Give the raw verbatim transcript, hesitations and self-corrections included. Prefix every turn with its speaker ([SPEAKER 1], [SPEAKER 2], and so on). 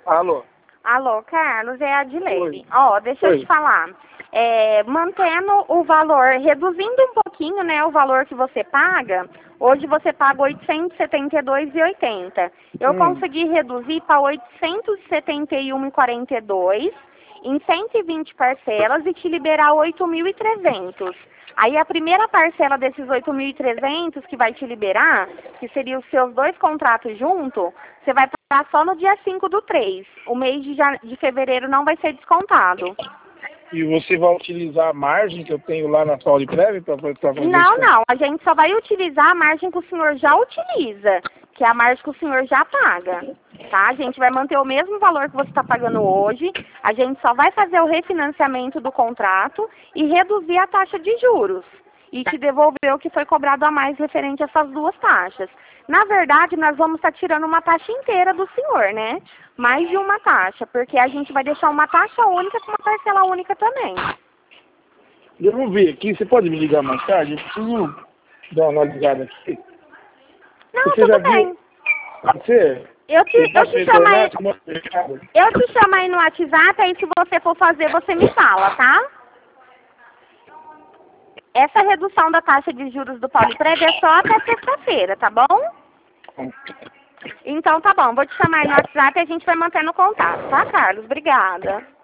[SPEAKER 1] Alô?
[SPEAKER 2] Alô, Carlos, é a Adileide.
[SPEAKER 1] Oi.
[SPEAKER 2] Ó, deixa eu
[SPEAKER 1] Oi.
[SPEAKER 2] te falar. É, mantendo o valor, reduzindo um pouquinho, né, o valor que você paga, hoje você paga oitocentos e setenta e dois reais e oitenta centavos. Eu
[SPEAKER 1] Hum.
[SPEAKER 2] consegui reduzir para oitocentos e setenta e um reais e quarenta e dois centavos em cento e vinte parcelas e te liberar oito mil e trezentos. Aí a primeira parcela desses oito mil e trezentos que vai te liberar, que seriam os seus dois contratos juntos, você vai pagar só no dia cinco do três. O mês de, jane... de fevereiro não vai ser descontado.
[SPEAKER 1] E você vai utilizar a margem que eu tenho lá na Pauliprev para fazer isso?
[SPEAKER 2] Não, não. A gente só vai utilizar a margem que o senhor já utiliza, que é a margem que o senhor já paga. Tá? A gente vai manter o mesmo valor que você está pagando hoje, a gente só vai fazer o refinanciamento do contrato e reduzir a taxa de juros. E te devolver o que foi cobrado a mais referente a essas duas taxas. Na verdade, nós vamos estar tirando uma taxa inteira do senhor, né? Mais de uma taxa, porque a gente vai deixar uma taxa única com uma parcela única também.
[SPEAKER 1] Eu vou ver aqui, você pode me ligar mais tarde? Eu preciso dar uma analisada aqui.
[SPEAKER 2] Não,
[SPEAKER 1] Você
[SPEAKER 2] tudo
[SPEAKER 1] já
[SPEAKER 2] bem.
[SPEAKER 1] viu? Você?
[SPEAKER 2] Eu te,
[SPEAKER 1] Você
[SPEAKER 2] eu
[SPEAKER 1] pode
[SPEAKER 2] te
[SPEAKER 1] me
[SPEAKER 2] chamo aí,
[SPEAKER 1] informar como é o mercado?
[SPEAKER 2] eu te chamo aí no WhatsApp, aí se você for fazer, você me fala, tá? Essa redução da taxa de juros do Pauliprev é só até sexta-feira, tá bom? Então tá bom, vou te chamar aí no WhatsApp e a gente vai mantendo contato, tá, Carlos? Obrigada.